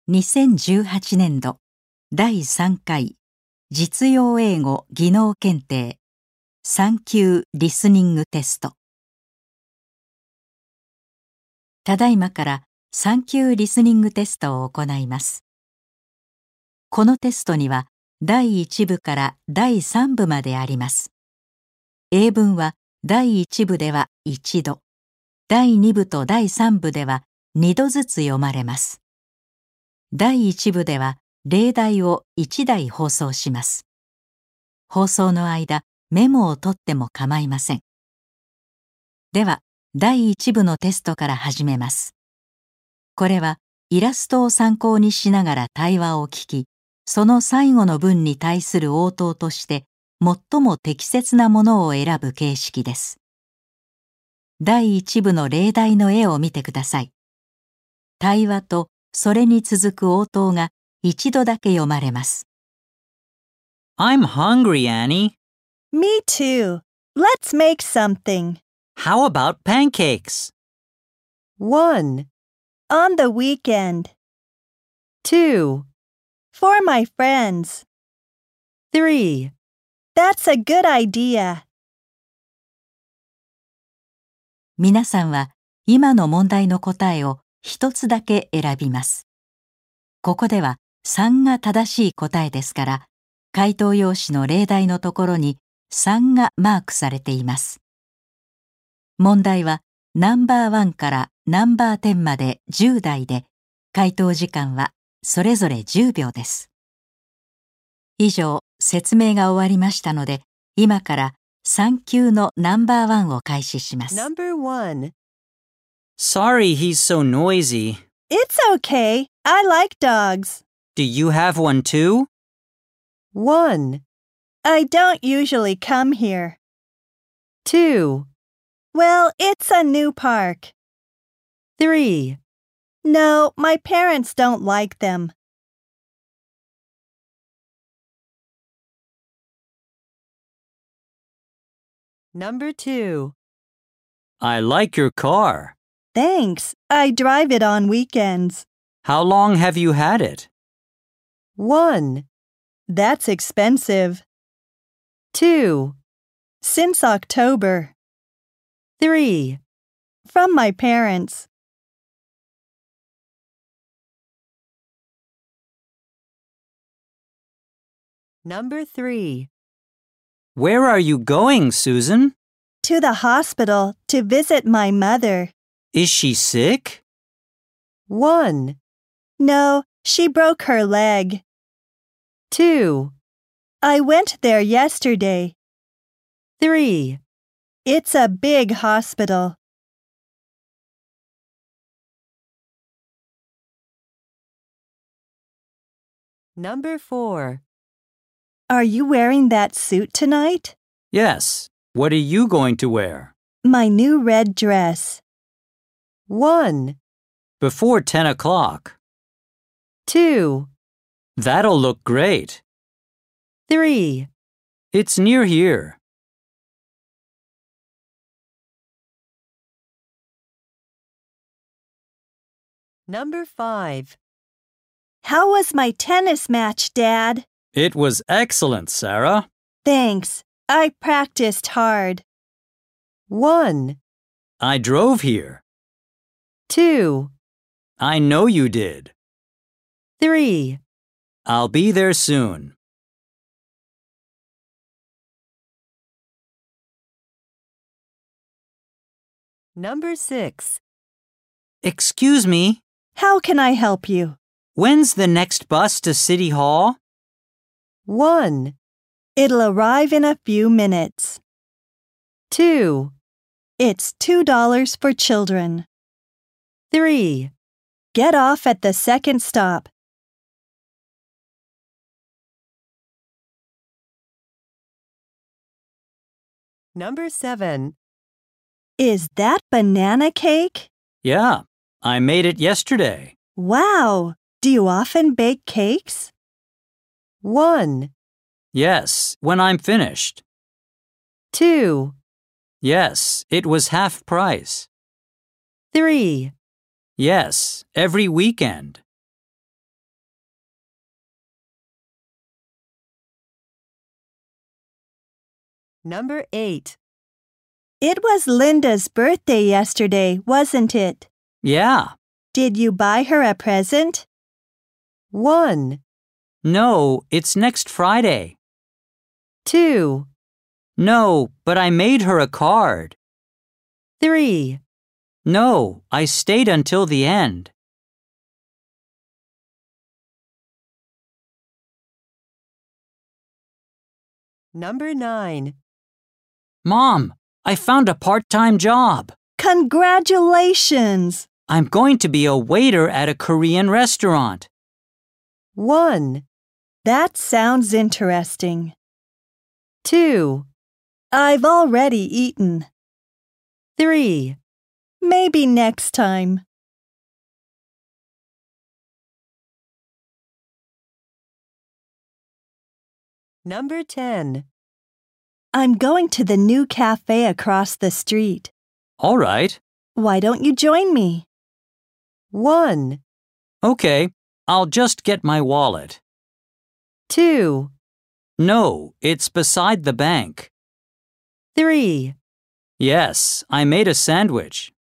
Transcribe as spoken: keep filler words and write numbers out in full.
にせんじゅうはちねんどだいさんかい実用英語技能検定さん級リスニングテスト。ただいまからさん級リスニングテストを行います。このテストにはだいいち部からだいさん部まであります。英文はだいいち部ではいちど、だいに部とだいさん部ではにどずつ読まれます。だいいち部では例題をいちだい放送します。放送の間、メモを取っても構いません。では、だいいち部のテストから始めます。これはイラストを参考にしながら対話を聞き、その最後の文に対する応答として最も適切なものを選ぶ形式です。だいいち部の例題の絵を見てください。対話とそれに続く応答が一度だけ読まれます。 I'm hungry, Annie. Me too. Let's make something. How about pancakes? One. On the weekend. Two. For my friends. Three. That's a good idea. 皆さんは今の問題の答えを一つだけ選びます。ここではさんが正しい答えですから、回答用紙の例題のところにさんがマークされています。問題はナンバーワンからナンバーテンまでじゅうだいで、回答時間はそれぞれじゅうびょうです。以上、説明が終わりましたので、今からさん級のナンバーワンを開始します。 Number one. Sorry he's so noisy. It's okay. I like dogs. Do you have one too? One. I don't usually come here. Two. Well, it's a new park. Three. No, my parents don't like them. Number two. I like your car. Thanks. I drive it on weekends. How long have you had it? One. That's expensive. Two. Since October. Three. From my parents. Number three. Where are you going, Susan? To the hospital to visit my mother. Is she sick? One. No, she broke her leg. Two. I went there yesterday. Three. It's a big hospital. Number four. Are you wearing that suit tonight? Yes. What are you going to wear? My new red dress. One. Before ten o'clock. Two. That'll look great. Three. It's near here. Number five. How was my tennis match, Dad? It was excellent, Sarah. Thanks. I practiced hard. One. I drove here. Two. I know you did. Three. I'll be there soon. Number six. Excuse me, How can I help you? when's the next bus to City Hall? One. It'll arrive in a few minutes. Two. It's two dollars for children. Three. Get off at the second stop. Number seven. Is that banana cake? Yeah, I made it yesterday. Wow! Do you often bake cakes? One. Yes, when I'm finished. Two. Yes, it was half price. Three. Yes, every weekend. Number eight. It was Linda's birthday yesterday, wasn't it? Yeah. Did you buy her a present? One. No, it's next Friday. Two. No, but I made her a card. Three. No, I stayed until the end. Number nine. Mom, I found a part-time job. Congratulations! I'm going to be a waiter at a Korean restaurant. One. That sounds interesting. Two. I've already eaten. Three. Maybe next time. Number ten. I'm going to the new cafe across the street. All right. Why don't you join me? One. Okay, I'll just get my wallet. Two. No, it's beside the bank. Three. Yes, I made a sandwich.